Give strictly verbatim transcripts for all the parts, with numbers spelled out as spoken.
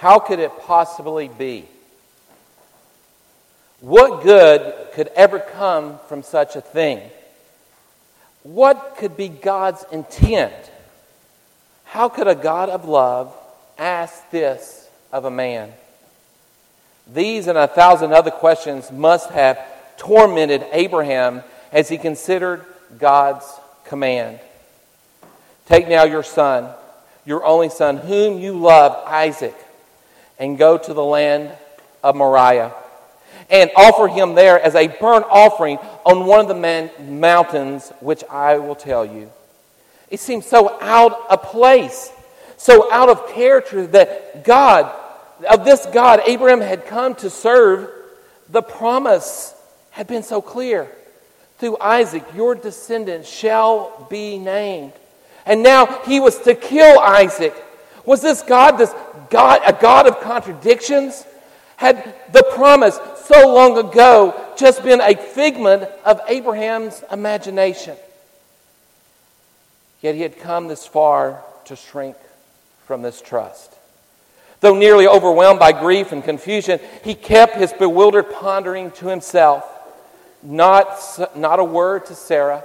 How could it possibly be? What good could ever come from such a thing? What could be God's intent? How could a God of love ask this of a man? These and a thousand other questions must have tormented Abraham as he considered God's command. Take now your son, your only son, whom you love, Isaac, and go to the land of Moriah, and offer him there as a burnt offering on one of the man- mountains which I will tell you. It seems so out of place, so out of character that God, of this God Abraham had come to serve, the promise had been so clear. Through Isaac, your descendants shall be named. And now he was to kill Isaac. Was this God, this God, a God of contradictions? Had the promise so long ago just been a figment of Abraham's imagination? Yet he had come this far to shrink from this trust. Though nearly overwhelmed by grief and confusion, he kept his bewildered pondering to himself. Not, not a word to Sarah,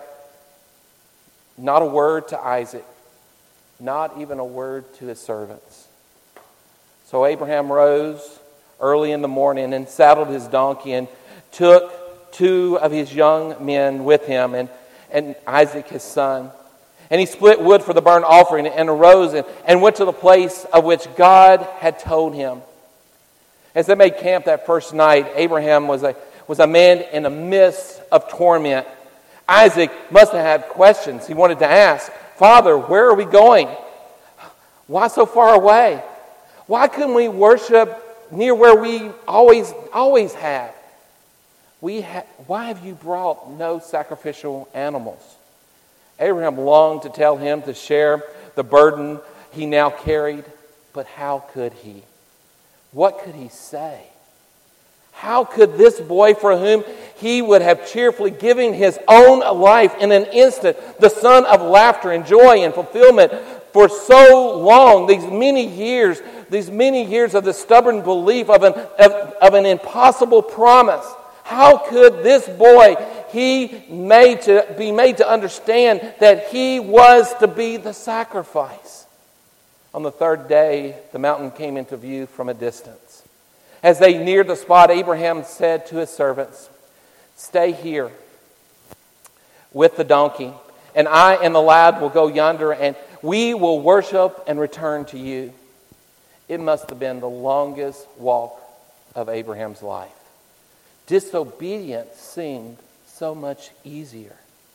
not a word to Isaac, not even a word to his servants. So Abraham rose early in the morning and saddled his donkey and took two of his young men with him and, and Isaac his son. And he split wood for the burnt offering and arose and, and went to the place of which God had told him. As they made camp that first night, Abraham was a, was a man in the midst of torment. Isaac must have had questions he wanted to ask. Father, where are we going? Why so far away? Why couldn't we worship near where we always always have? We ha- why have you brought no sacrificial animals? Abraham longed to tell him to share the burden he now carried, but how could he? What could he say? How could this boy for whom he would have cheerfully given his own life in an instant, the son of laughter and joy and fulfillment for so long, these many years, these many years of the stubborn belief of an, of, of an impossible promise, how could this boy he made to be made to understand that he was to be the sacrifice? On the third day, the mountain came into view from a distance. As they neared the spot, Abraham said to his servants, "Stay here with the donkey, and I and the lad will go yonder, and we will worship and return to you." It must have been the longest walk of Abraham's life. Disobedience seemed so much easier.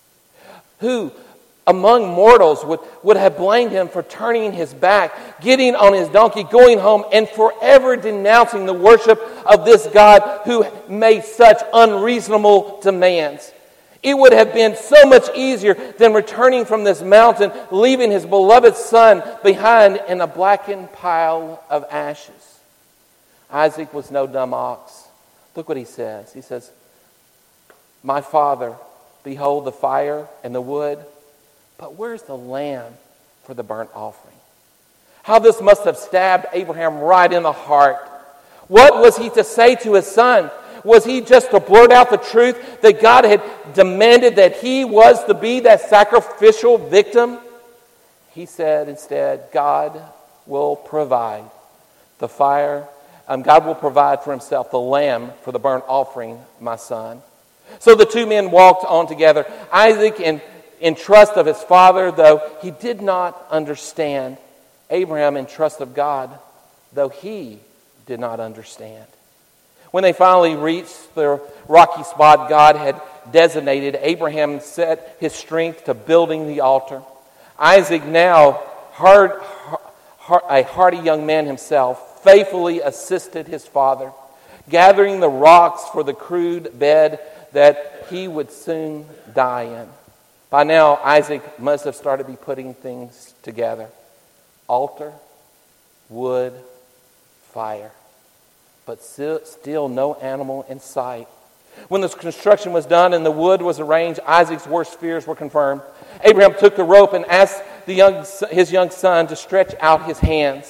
Who among mortals would, would have blamed him for turning his back, getting on his donkey, going home, and forever denouncing the worship of this God who made such unreasonable demands? It would have been so much easier than returning from this mountain, leaving his beloved son behind in a blackened pile of ashes. Isaac was no dumb ox. Look what he says. He says, "My father, behold the fire and the wood, but where's the lamb for the burnt offering?" How this must have stabbed Abraham right in the heart. What was he to say to his son? Was he just to blurt out the truth that God had demanded that he was to be that sacrificial victim? He said instead, God will provide the fire. Um, God will provide for himself the lamb for the burnt offering, my son. So the two men walked on together. Isaac in, in trust of his father, though he did not understand. Abraham in trust of God, though he did not understand. When they finally reached the rocky spot God had designated, Abraham set his strength to building the altar. Isaac, now hard, hard, a hardy young man himself, faithfully assisted his father, gathering the rocks for the crude bed that he would soon die in. By now, Isaac must have started to be putting things together. Altar, wood, fire. But still no animal in sight. When the construction was done and the wood was arranged, Isaac's worst fears were confirmed. Abraham took the rope and asked the young, his young son to stretch out his hands.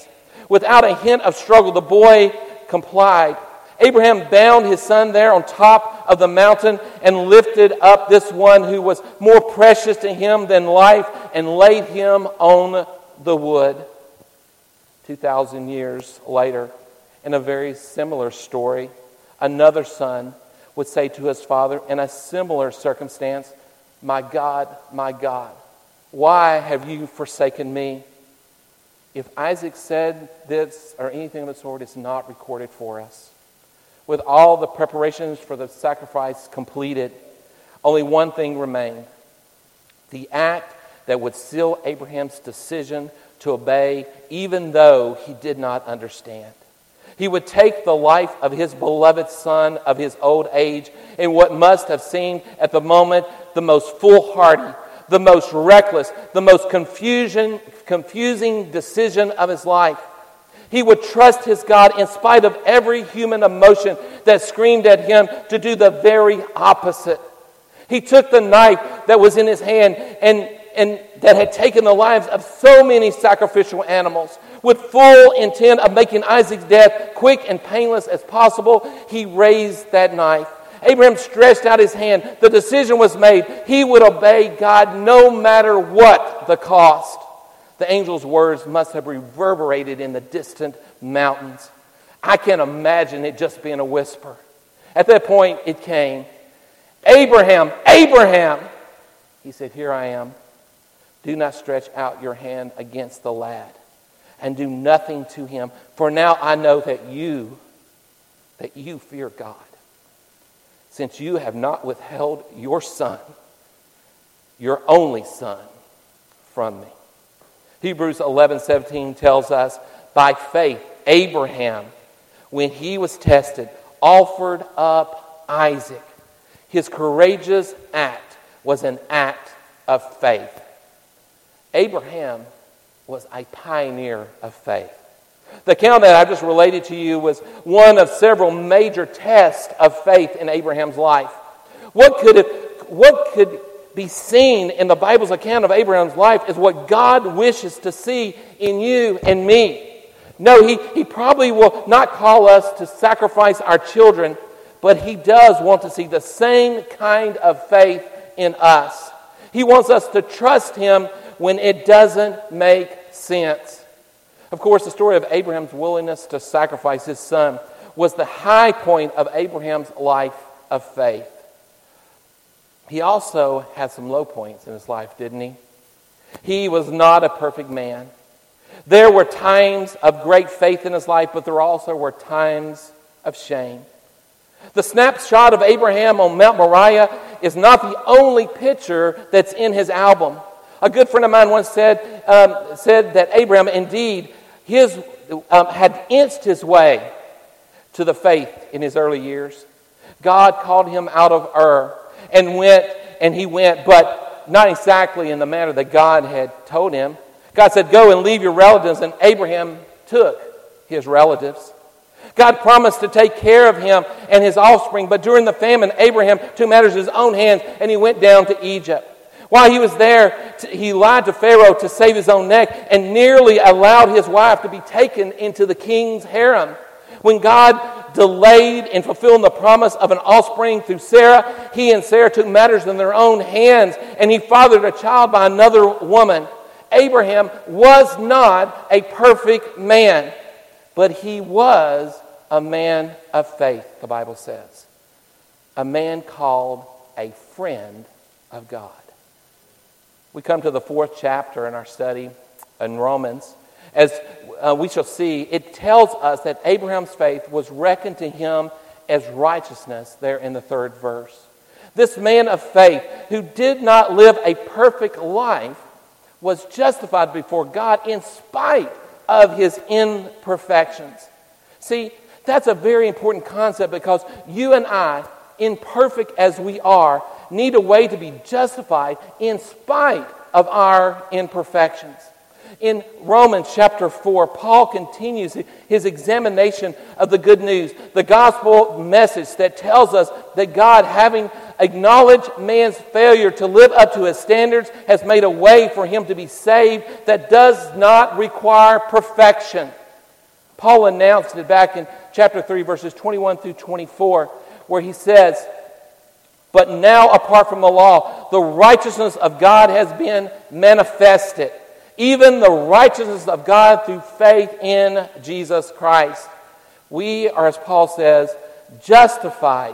Without a hint of struggle, the boy complied. Abraham bound his son there on top of the mountain and lifted up this one who was more precious to him than life and laid him on the wood. Two thousand years later, in a very similar story, another son would say to his father in a similar circumstance, "My God, my God, why have you forsaken me?" If Isaac said this or anything of the sort, it's not recorded for us. With all the preparations for the sacrifice completed, only one thing remained: the act that would seal Abraham's decision to obey, even though he did not understand. He would take the life of his beloved son of his old age in what must have seemed at the moment the most foolhardy, the most reckless, the most confusion, confusing decision of his life. He would trust his God in spite of every human emotion that screamed at him to do the very opposite. He took the knife that was in his hand and, and that had taken the lives of so many sacrificial animals. With full intent of making Isaac's death quick and painless as possible, he raised that knife. Abraham stretched out his hand. The decision was made. He would obey God no matter what the cost. The angel's words must have reverberated in the distant mountains. I can't imagine it just being a whisper. At that point, it came. "Abraham, Abraham!" He said, "Here I am. Do not stretch out your hand against the lad, and do nothing to him. For now I know that you, that you fear God, since you have not withheld your son, your only son, from me." Hebrews eleven seventeen tells us, by faith, Abraham, when he was tested, offered up Isaac. His courageous act was an act of faith. Abraham was a pioneer of faith. The account that I just related to you was one of several major tests of faith in Abraham's life. What could it, what could be seen in the Bible's account of Abraham's life is what God wishes to see in you and me. No, he, he probably will not call us to sacrifice our children, but he does want to see the same kind of faith in us. He wants us to trust him when it doesn't make sense. Of course, the story of Abraham's willingness to sacrifice his son was the high point of Abraham's life of faith. He also had some low points in his life, didn't he? He was not a perfect man. There were times of great faith in his life, but there also were times of shame. The snapshot of Abraham on Mount Moriah is not the only picture that's in his album. A good friend of mine once said um, said that Abraham, indeed, his um, had inched his way to the faith in his early years. God called him out of Ur and went, and he went, but not exactly in the manner that God had told him. God said, "Go and leave your relatives," and Abraham took his relatives. God promised to take care of him and his offspring, but during the famine, Abraham took matters in his own hands, and he went down to Egypt. While he was there, he lied to Pharaoh to save his own neck and nearly allowed his wife to be taken into the king's harem. When God delayed in fulfilling the promise of an offspring through Sarah, he and Sarah took matters in their own hands, and he fathered a child by another woman. Abraham was not a perfect man, but he was a man of faith, the Bible says. A man called a friend of God. We come to the fourth chapter in our study in Romans. As uh, we shall see, it tells us that Abraham's faith was reckoned to him as righteousness there in the third verse. This man of faith who did not live a perfect life was justified before God in spite of his imperfections. See, that's a very important concept because you and I, imperfect as we are, need a way to be justified in spite of our imperfections. In Romans chapter four, Paul continues his examination of the good news, the gospel message that tells us that God, having acknowledged man's failure to live up to his standards, has made a way for him to be saved that does not require perfection. Paul announced it back in chapter three, verses twenty-one through twenty-four, where he says, "But now, apart from the law, the righteousness of God has been manifested, even the righteousness of God through faith in Jesus Christ. We are, as Paul says, justified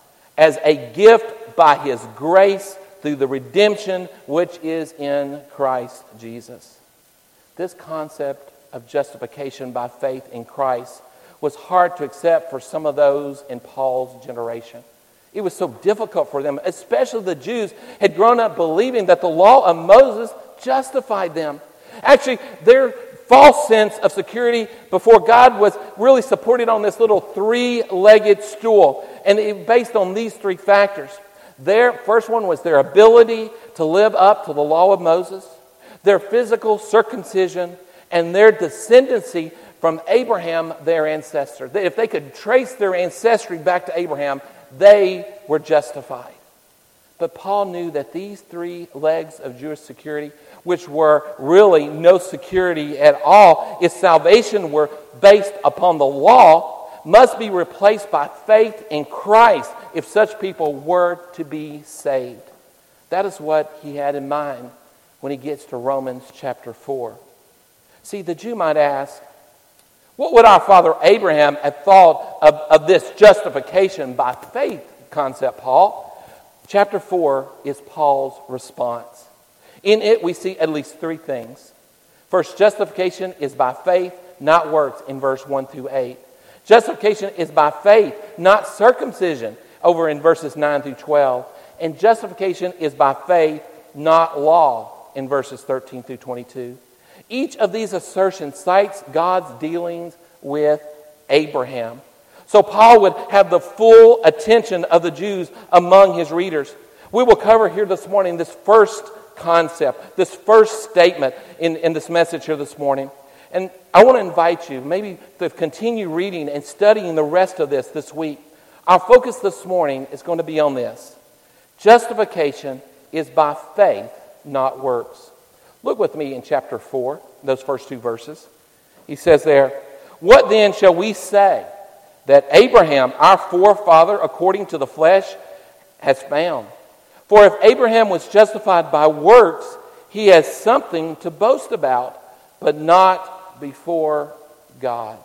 as a gift by His grace through the redemption which is in Christ Jesus." This concept of justification by faith in Christ was hard to accept for some of those in Paul's generation. It was so difficult for them, especially the Jews had grown up believing that the law of Moses justified them. Actually, their false sense of security before God was really supported on this little three-legged stool, and it based on these three factors. Their first one was their ability to live up to the law of Moses, their physical circumcision, and their descendancy from Abraham, their ancestor. If they could trace their ancestry back to Abraham, they were justified. But Paul knew that these three legs of Jewish security, which were really no security at all, if salvation were based upon the law, must be replaced by faith in Christ if such people were to be saved. That is what he had in mind when he gets to Romans chapter four. See, the Jew might ask, what would our father Abraham have thought of, of this justification by faith concept, Paul? Chapter four is Paul's response. In it, we see at least three things. First, justification is by faith, not works, in verse one through eight. Justification is by faith, not circumcision, over in verses nine through twelve. And justification is by faith, not law, in verses thirteen through twenty-two. Each of these assertions cites God's dealings with Abraham. So Paul would have the full attention of the Jews among his readers. We will cover here this morning this first concept, this first statement in, in this message here this morning. And I want to invite you maybe to continue reading and studying the rest of this this week. Our focus this morning is going to be on this. Justification is by faith, not works. Look with me in chapter four, those first two verses. He says there, "What then shall we say that Abraham, our forefather, according to the flesh, has found? For if Abraham was justified by works, he has something to boast about, but not before God."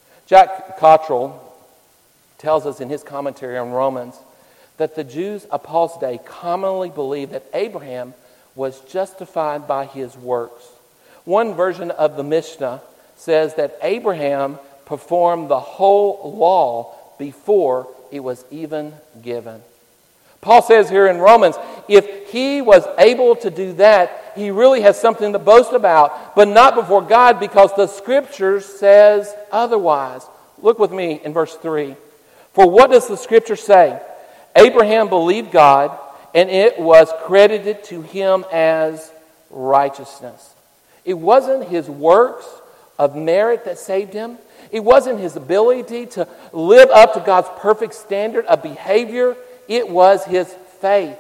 Jack Cottrell tells us in his commentary on Romans that the Jews of Paul's day commonly believed that Abraham was justified by his works. One version of the Mishnah says that Abraham performed the whole law before it was even given. Paul says here in Romans, if he was able to do that, he really has something to boast about, but not before God because the Scripture says otherwise. Look with me in verse three. "For what does the Scripture say? Abraham believed God, and it was credited to him as righteousness." It wasn't his works of merit that saved him. It wasn't his ability to live up to God's perfect standard of behavior. It was his faith.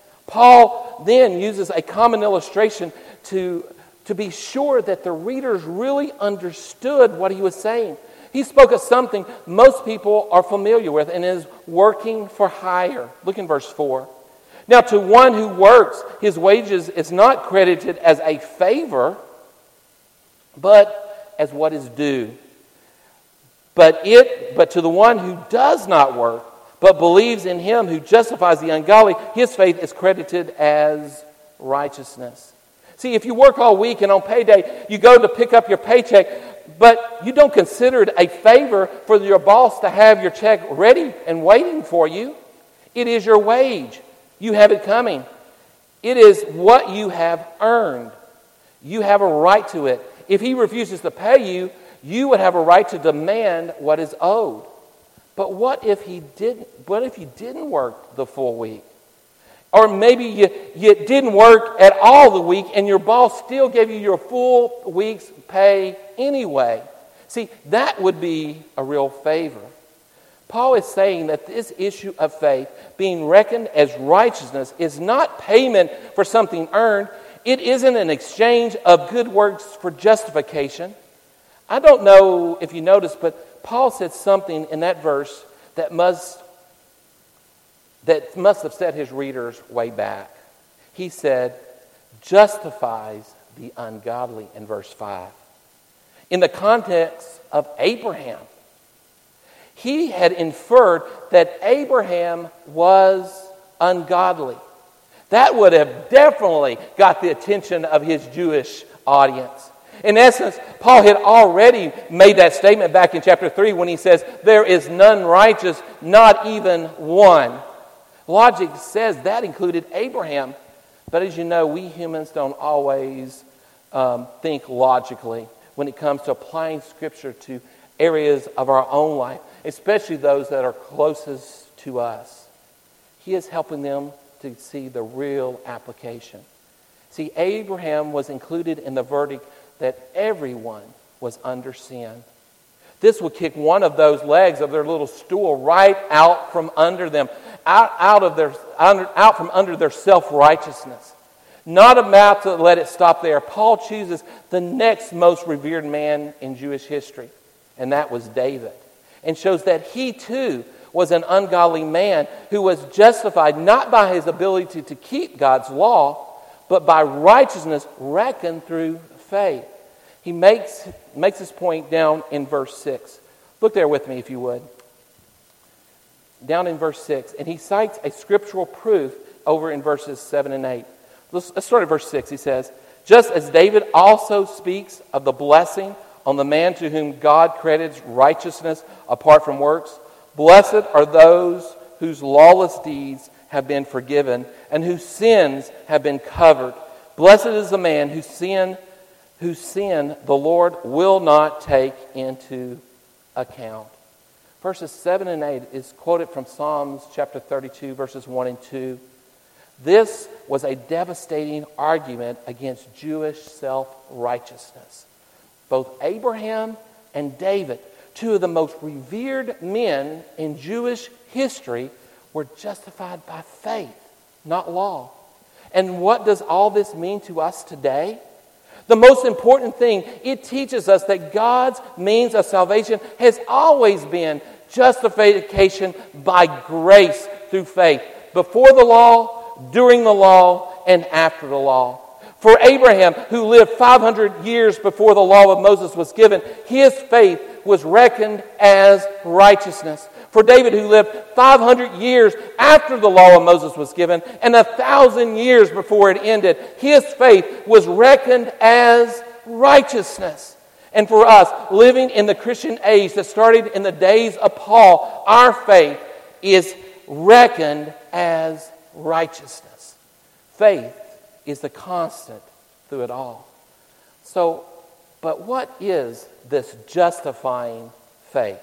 Paul then uses a common illustration to, to be sure that the readers really understood what he was saying. He spoke of something most people are familiar with and is working for hire. Look in verse four. "Now to one who works, his wages is not credited as a favor, but as what is due. But it, but to the one who does not work, but believes in him who justifies the ungodly, his faith is credited as righteousness." See, if you work all week and on payday you go to pick up your paycheck, but you don't consider it a favor for your boss to have your check ready and waiting for you, it is your wage. You have it coming. It is what you have earned. You have a right to it. If he refuses to pay you, you would have a right to demand what is owed. But what if he didn't? What if you didn't work the full week? Or maybe you, you didn't work at all the week and your boss still gave you your full week's pay anyway. See, that would be a real favor. Paul is saying that this issue of faith, being reckoned as righteousness, is not payment for something earned. It isn't an exchange of good works for justification. I don't know if you noticed, but Paul said something in that verse that must that must have set his readers way back. He said, justifies the ungodly in verse five. In the context of Abraham, he had inferred that Abraham was ungodly. That would have definitely got the attention of his Jewish audience. In essence, Paul had already made that statement back in chapter three when he says, there is none righteous, not even one. Logic says that included Abraham. But as you know, we humans don't always um, think logically when it comes to applying Scripture to areas of our own life, especially those that are closest to us. He is helping them to see the real application. See, Abraham was included in the verdict that everyone was under sin. This would kick one of those legs of their little stool right out from under them, out, out of their under, out from under their self-righteousness. Not about to let it stop there. Paul chooses the next most revered man in Jewish history, and that was David, and shows that he too was an ungodly man who was justified not by his ability to keep God's law, but by righteousness reckoned through faith. He makes, makes this point down in verse six. Look there with me if you would. Down in verse six. And he cites a scriptural proof over in verses seven and eight. Let's, let's start at verse six. He says, just as David also speaks of the blessing on the man to whom God credits righteousness apart from works, blessed are those whose lawless deeds have been forgiven and whose sins have been covered. Blessed is the man whose sin, whose sin the Lord will not take into account. Verses seven and eight is quoted from Psalms chapter thirty-two, verses one and two. This was a devastating argument against Jewish self-righteousness. Both Abraham and David, two of the most revered men in Jewish history, were justified by faith, not law. And what does all this mean to us today? The most important thing, it teaches us that God's means of salvation has always been justification by grace through faith. Before the law, during the law, and after the law. For Abraham, who lived five hundred years before the law of Moses was given, his faith was reckoned as righteousness. For David, who lived five hundred years after the law of Moses was given, and a thousand years before it ended, his faith was reckoned as righteousness. And for us, living in the Christian age that started in the days of Paul, our faith is reckoned as righteousness. Faith is the constant through it all. So, but what is this justifying faith?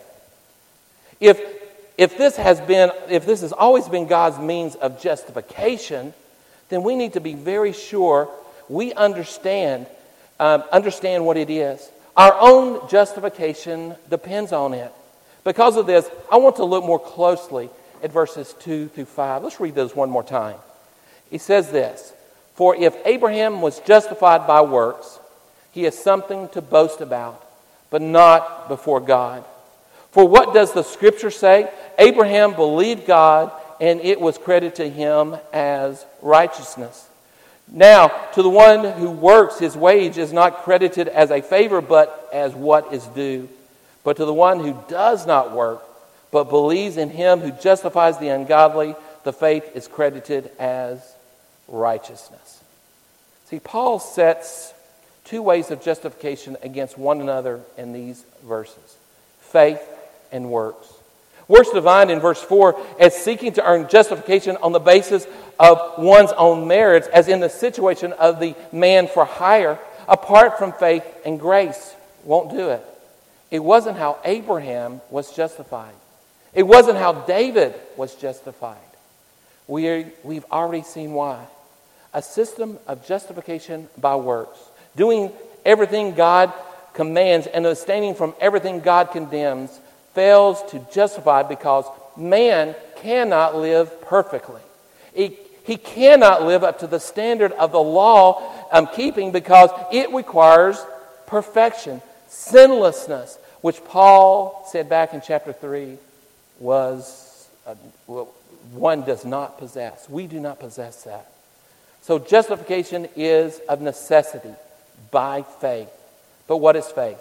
If if this has been, if this has always been God's means of justification, then we need to be very sure we understand um, understand what it is. Our own justification depends on it. Because of this, I want to look more closely at verses two through five. Let's read those one more time. He says this, for if Abraham was justified by works, he has something to boast about, but not before God. For what does the Scripture say? Abraham believed God, and it was credited to him as righteousness. Now, to the one who works, his wage is not credited as a favor, but as what is due. But to the one who does not work, but believes in him who justifies the ungodly, the faith is credited as righteousness. See, Paul sets two ways of justification against one another in these verses: faith and works. Works defined in verse four as seeking to earn justification on the basis of one's own merits, as in the situation of the man for hire, apart from faith and grace. Won't do it. It wasn't how Abraham was justified. It wasn't how David was justified. We are, we've already seen why. A system of justification by works, doing everything God commands and abstaining from everything God condemns, fails to justify because man cannot live perfectly. He, he cannot live up to the standard of the law um, keeping because it requires perfection. sinlessness, which Paul said back in chapter three was uh, one does not possess. We do not possess that. So justification is of necessity by faith. But what is faith?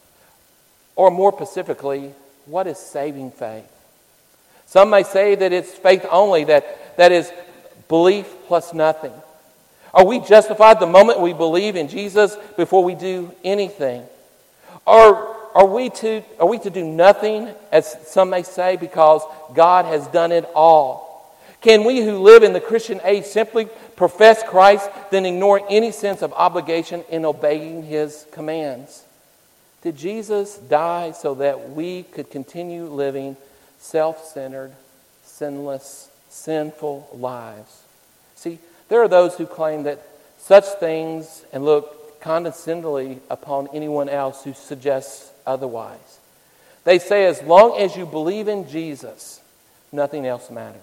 Or more specifically, what is saving faith? Some may say that it's faith only, that, that is belief plus nothing. Are we justified the moment we believe in Jesus before we do anything? Or are we to, are we to do nothing, as some may say, because God has done it all? Can we who live in the Christian age simply profess Christ, then ignore any sense of obligation in obeying His commands? Did Jesus die so that we could continue living self-centered, sinless, sinful lives? See, there are those who claim that such things and look condescendingly upon anyone else who suggests otherwise. They say as long as you believe in Jesus, nothing else matters.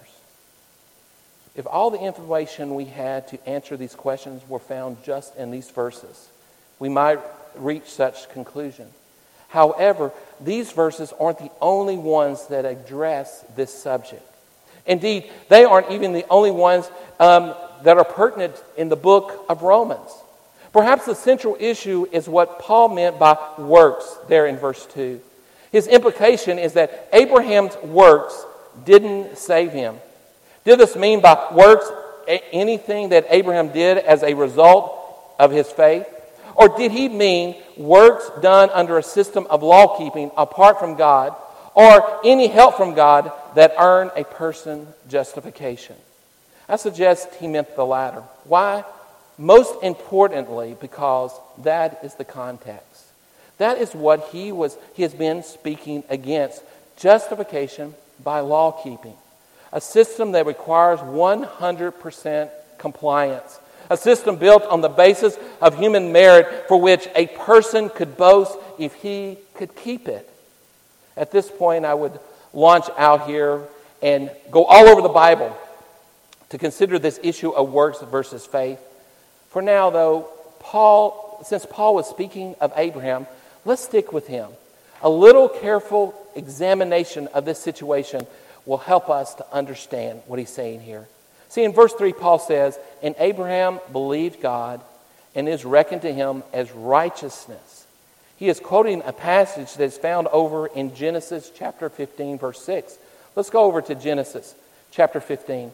If all the information we had to answer these questions were found just in these verses, we might reach such conclusion. However, these verses aren't the only ones that address this subject. Indeed, they aren't even the only ones um, that are pertinent in the book of Romans. Perhaps the central issue is what Paul meant by works there in verse two. His implication is that Abraham's works didn't save him. Did this mean by works anything that Abraham did as a result of his faith? Or did he mean works done under a system of law keeping apart from God, or any help from God that earn a person justification? I suggest he meant the latter. Why? Most importantly, because that is the context. That is what he was he has been speaking against. Justification by law keeping. A system that requires one hundred percent compliance. A system built on the basis of human merit for which a person could boast if he could keep it. At this point, I would launch out here and go all over the Bible to consider this issue of works versus faith. For now, though, Paul, since Paul was speaking of Abraham, let's stick with him. A little careful examination of this situation will help us to understand what he's saying here. See, in verse three, Paul says, "And Abraham believed God, and is reckoned to him as righteousness." He is quoting a passage that is found over in Genesis chapter fifteen, verse six. Let's go over to Genesis chapter fifteen.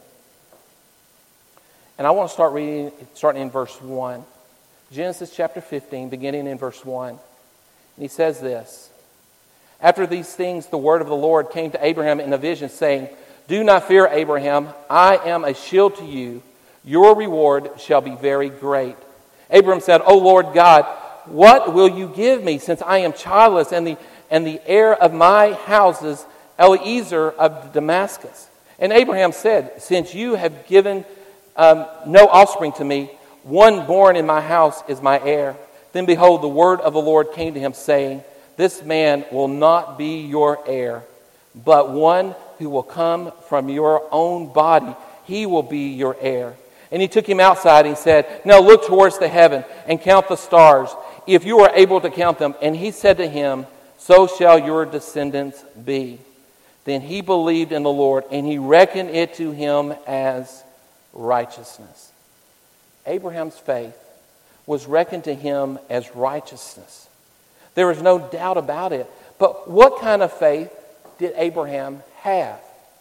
And I want to start reading, starting in verse one. Genesis chapter fifteen, beginning in verse one. And he says this: "After these things, the word of the Lord came to Abraham in a vision, saying, 'Do not fear, Abraham. I am a shield to you. Your reward shall be very great.' Abraham said, 'O Lord God, what will you give me, since I am childless, and the and the heir of my house is Eliezer of Damascus?' And Abraham said, 'Since you have given um, no offspring to me, one born in my house is my heir.' Then behold, the word of the Lord came to him, saying, 'This man will not be your heir, but one who will come from your own body, he will be your heir.' And he took him outside and he said, 'Now look towards the heaven and count the stars, if you are able to count them.' And he said to him, 'So shall your descendants be.' Then he believed in the Lord, and he reckoned it to him as righteousness." Abraham's faith was reckoned to him as righteousness. There is no doubt about it. But what kind of faith did Abraham have?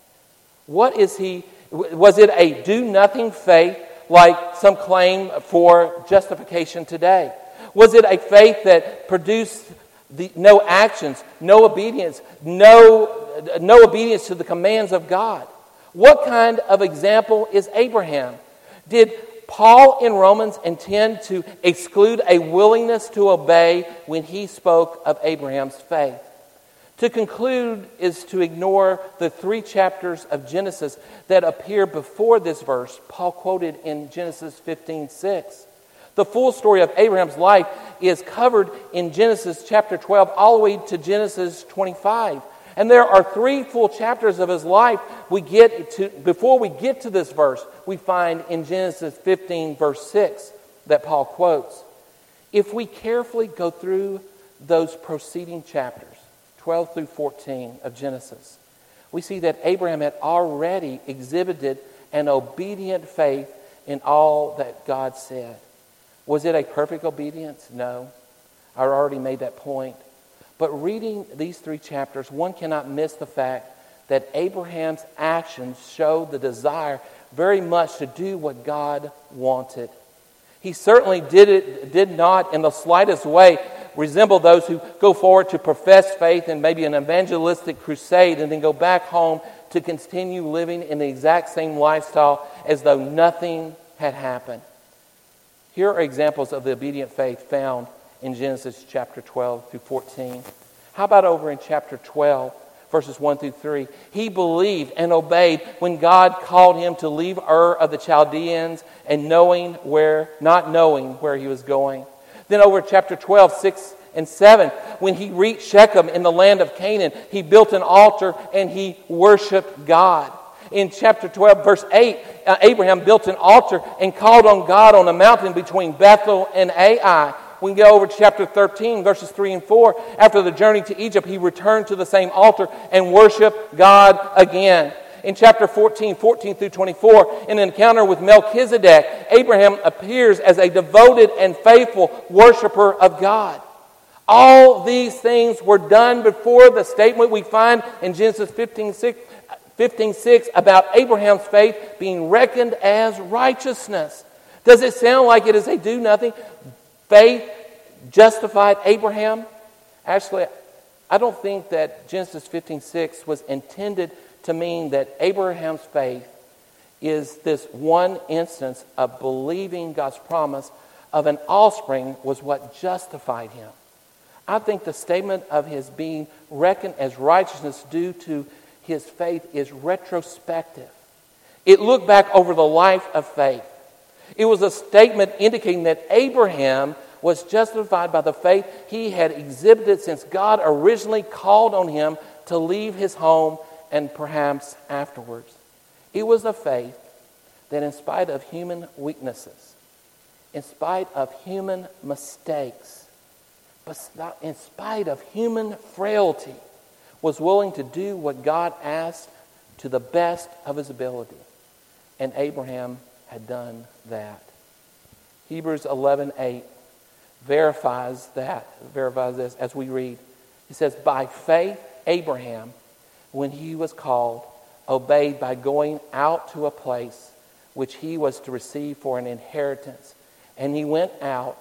What is he? Was it a do-nothing faith like some claim for justification today? Was it a faith that produced the, no actions, no obedience, no, no obedience to the commands of God? What kind of example is Abraham? Did Paul in Romans intend to exclude a willingness to obey when he spoke of Abraham's faith? To conclude is to ignore the three chapters of Genesis that appear before this verse Paul quoted in Genesis fifteen six. The full story of Abraham's life is covered in Genesis chapter twelve all the way to Genesis twenty-five. And there are three full chapters of his life we get to before we get to this verse we find in Genesis fifteen verse six that Paul quotes. If we carefully go through those preceding chapters, twelve through fourteen of Genesis, we see that Abraham had already exhibited an obedient faith in all that God said. Was it a perfect obedience? No. I already made that point. But reading these three chapters, one cannot miss the fact that Abraham's actions showed the desire very much to do what God wanted. He certainly did it, did not in the slightest way resemble those who go forward to profess faith in maybe an evangelistic crusade and then go back home to continue living in the exact same lifestyle as though nothing had happened. Here are examples of the obedient faith found in Genesis chapter twelve through fourteen. How about over in chapter twelve, verses one through three? He believed and obeyed when God called him to leave Ur of the Chaldeans and knowing where, not knowing where he was going. Then over chapter twelve, six and seven, when he reached Shechem in the land of Canaan, he built an altar and he worshiped God. In chapter twelve, verse eight, uh, Abraham built an altar and called on God on a mountain between Bethel and Ai. We can go over to chapter thirteen, verses three and four. After the journey to Egypt, he returned to the same altar and worshiped God again. In chapter fourteen, fourteen through twenty-four, in an encounter with Melchizedek, Abraham appears as a devoted and faithful worshiper of God. All these things were done before the statement we find in Genesis fifteen six about Abraham's faith being reckoned as righteousness. Does it sound like it is a do-nothing? Faith justified Abraham? Actually, I don't think that Genesis fifteen six was intended to mean that Abraham's faith is this one instance of believing God's promise of an offspring was what justified him. I think the statement of his being reckoned as righteousness due to his faith is retrospective. It looked back over the life of faith. It was a statement indicating that Abraham was justified by the faith he had exhibited since God originally called on him to leave his home and perhaps afterwards. It was a faith that in spite of human weaknesses, in spite of human mistakes, but in spite of human frailty, was willing to do what God asked to the best of his ability. And Abraham had done that. Hebrews eleven eight verifies that, verifies this as we read. He says, by faith Abraham, when he was called, obeyed by going out to a place which he was to receive for an inheritance. And he went out,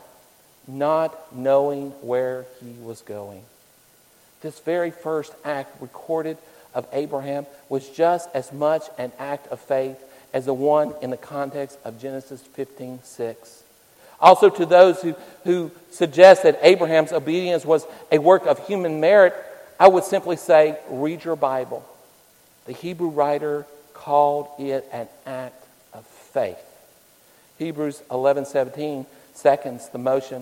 not knowing where he was going. This very first act recorded of Abraham was just as much an act of faith as the one in the context of Genesis fifteen six. Also, to those who, who suggest that Abraham's obedience was a work of human merit, I would simply say, read your Bible. The Hebrew writer called it an act of faith. Hebrews eleven seventeen seconds the motion.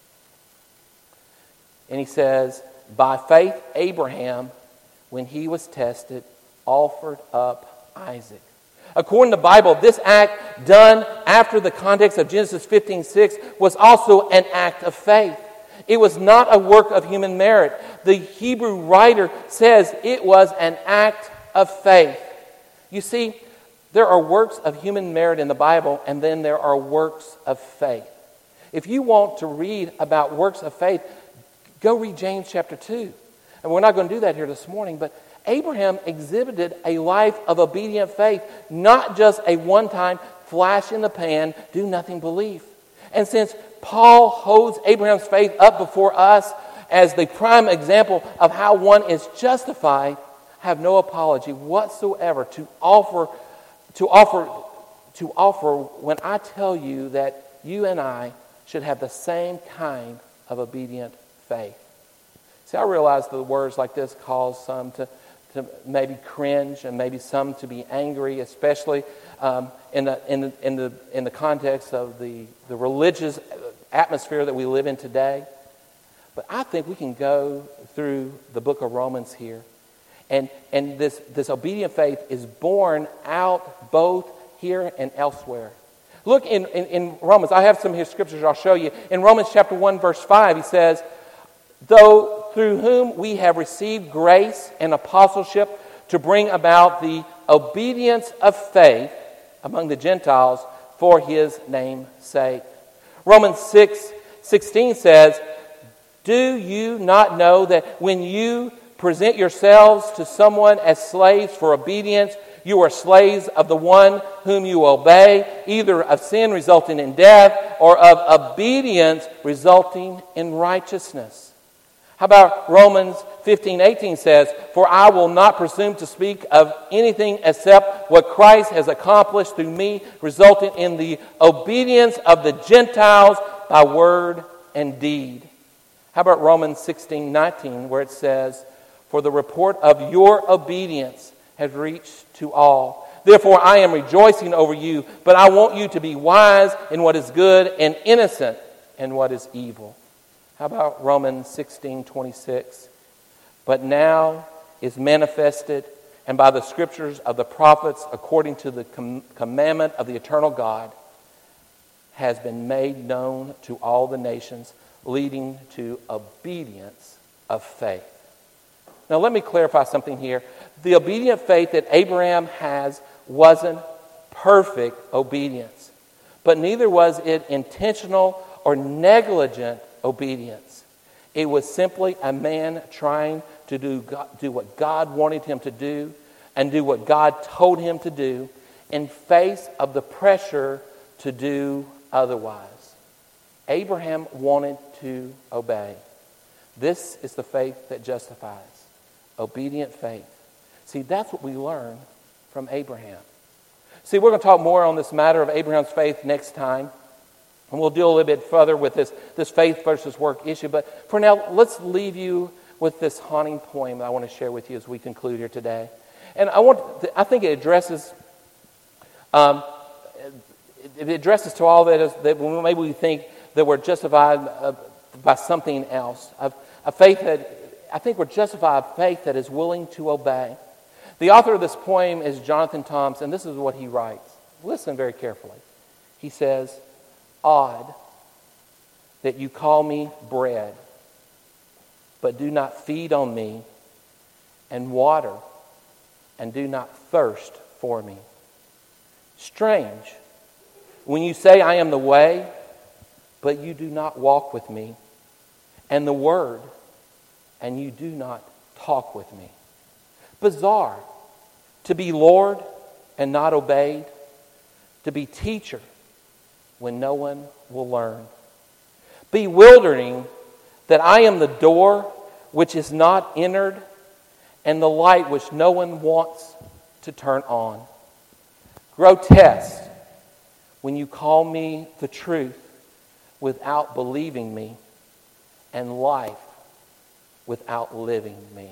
And he says, by faith Abraham, when he was tested, offered up Isaac. According to the Bible, this act done after the context of Genesis fifteen six was also an act of faith. It was not a work of human merit. The Hebrew writer says it was an act of faith. You see, there are works of human merit in the Bible, and then there are works of faith. If you want to read about works of faith, go read James chapter two. And we're not going to do that here this morning, but Abraham exhibited a life of obedient faith, not just a one-time flash in the pan, do nothing belief. And since Paul holds Abraham's faith up before us as the prime example of how one is justified, I have no apology whatsoever to offer to offer to offer when I tell you that you and I should have the same kind of obedient faith. See, I realize that words like this cause some to, to maybe cringe and maybe some to be angry, especially um, in the in the in the in the context of the, the religious atmosphere that we live in today. But I think we can go through the book of Romans here. And and this, this obedient faith is born out both here and elsewhere. Look in, in, in Romans, I have some here scriptures I'll show you. In Romans chapter one, verse five, he says, though through whom we have received grace and apostleship to bring about the obedience of faith among the Gentiles for his name's sake. Romans six sixteen says, do you not know that when you present yourselves to someone as slaves for obedience, you are slaves of the one whom you obey, either of sin resulting in death or of obedience resulting in righteousness? How about Romans fifteen eighteen says, for I will not presume to speak of anything except what Christ has accomplished through me, resulting in the obedience of the Gentiles by word and deed. How about Romans sixteen nineteen, where it says, for the report of your obedience has reached to all. Therefore I am rejoicing over you, but I want you to be wise in what is good and innocent in what is evil. How about Romans sixteen twenty-six? But now is manifested, and by the scriptures of the prophets, according to the com- commandment of the eternal God, has been made known to all the nations, leading to obedience of faith. Now let me clarify something here. The obedient faith that Abraham has wasn't perfect obedience, but neither was it intentional or negligent obedience. It was simply a man trying to do, God, do what God wanted him to do and do what God told him to do in face of the pressure to do otherwise. Abraham wanted to obey. This is the faith that justifies. Obedient faith. See, that's what we learn from Abraham. See, we're going to talk more on this matter of Abraham's faith next time. And we'll deal a little bit further with this, this faith versus work issue. But for now, let's leave you with this haunting poem that I want to share with you as we conclude here today. And I want, to, I think it addresses, um, it addresses to all that is that maybe we think that we're justified uh, by something else. A, a faith that, I think we're justified by faith that is willing to obey. The author of this poem is Jonathan Thompson, and this is what he writes. Listen very carefully. He says, odd that you call me bread, but do not feed on me, and water, and do not thirst for me. Strange, when you say I am the way, but you do not walk with me, and the word, and you do not talk with me. Bizarre, to be Lord and not obeyed, to be teacher when no one will learn. Bewildering that I am the door which is not entered, and the light which no one wants to turn on. Grotesque when you call me the truth without believing me, and life without living me.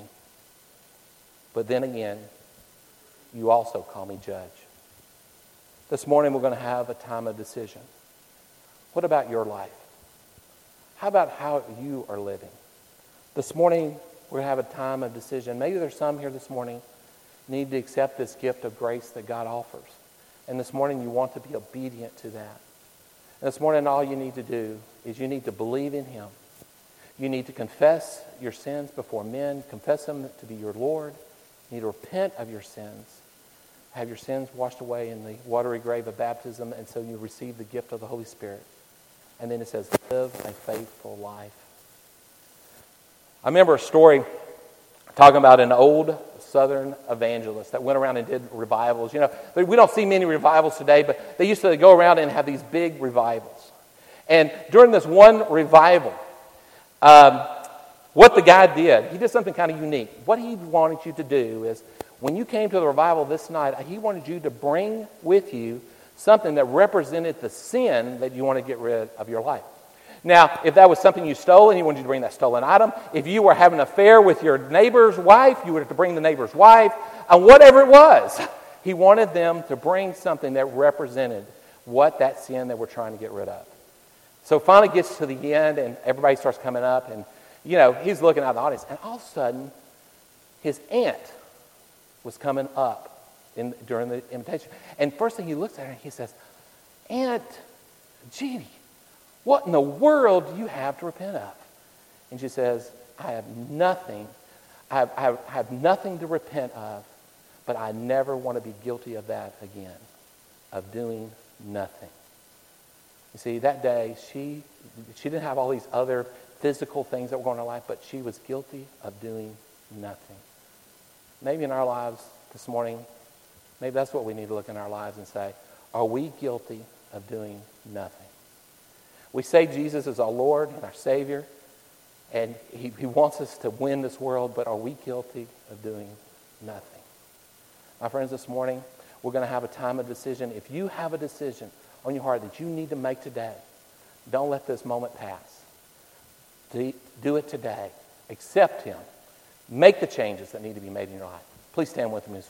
But then again, you also call me judge. This morning we're going to have a time of decision. What about your life? How about how you are living? This morning we're going to have a time of decision. Maybe there's some here this morning need to accept this gift of grace that God offers. And this morning you want to be obedient to that. And this morning all you need to do is you need to believe in Him. You need to confess your sins before men, confess them to be your Lord. You need to repent of your sins, have your sins washed away in the watery grave of baptism, and so you receive the gift of the Holy Spirit. And then it says, live a faithful life. I remember a story talking about an old Southern evangelist that went around and did revivals. You know, we don't see many revivals today, but they used to go around and have these big revivals. And during this one revival, um, what the guy did, he did something kind of unique. What he wanted you to do is, when you came to the revival this night, he wanted you to bring with you something that represented the sin that you want to get rid of your life. Now, if that was something you stole, and he wanted you to bring that stolen item. If you were having an affair with your neighbor's wife, you would have to bring the neighbor's wife. And whatever it was, he wanted them to bring something that represented what that sin that we're trying to get rid of. So it finally gets to the end, and everybody starts coming up, and, you know, he's looking out the audience, and all of a sudden, his aunt was coming up in, during the invitation. And first thing he looks at her, and he says, Aunt Jeannie, what in the world do you have to repent of? And she says, I have nothing, I have, I have, I have nothing to repent of, but I never want to be guilty of that again, of doing nothing. You see, that day, she, she didn't have all these other physical things that were going on in her life, but she was guilty of doing nothing. Maybe in our lives this morning, maybe that's what we need to look in our lives and say, are we guilty of doing nothing? We say Jesus is our Lord and our Savior, and he, he wants us to win this world, but are we guilty of doing nothing? My friends, this morning, we're going to have a time of decision. If you have a decision on your heart that you need to make today, don't let this moment pass. Do, do it today. Accept him. Make the changes that need to be made in your life. Please stand with me.